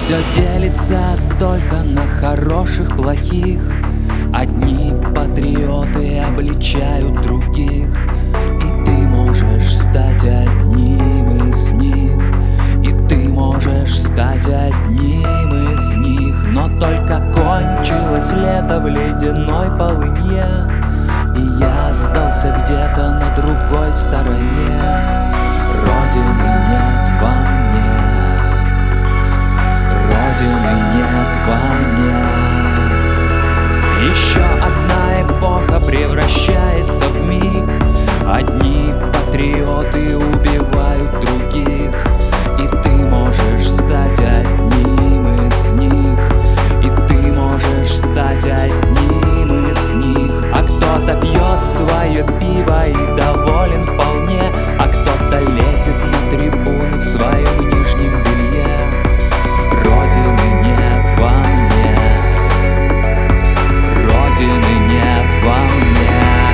Все делится только на хороших, плохих. Одни патриоты обличают других, и ты можешь стать одним из них. И ты можешь стать одним из них. Но только кончилось лето в ледяной полынье, и я остался где-то на другой стороне. Родины нет во мне, Родины нет во мне. Еще одна эпоха превращается в миг. Одни патриоты убивают других, и ты можешь стать одним из них. И ты можешь стать одним из них. А кто-то пьет свое пиво и доволен вполне, а кто-то лезет на трибуны в своем нижнем белье. Родины нет во мне, Родины нет во мне.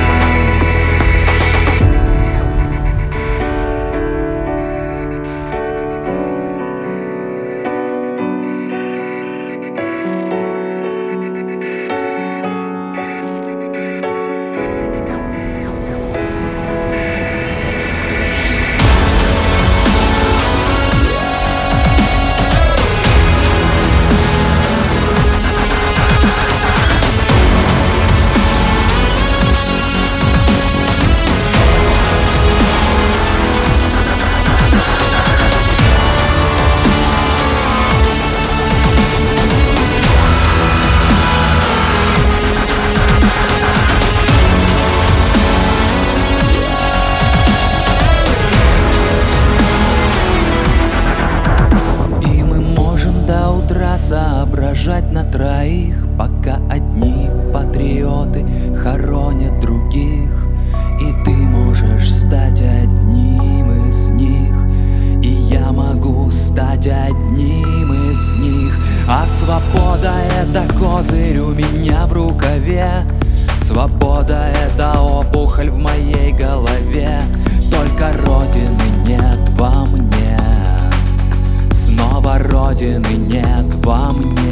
Соображать на троих, пока одни патриоты хоронят других. И ты можешь стать одним из них, и я могу стать одним из них. А свобода — это козырь у меня в рукаве. Свобода — это опухоль в моей голове. Только Родины нет во мне, снова Родины нет во мне.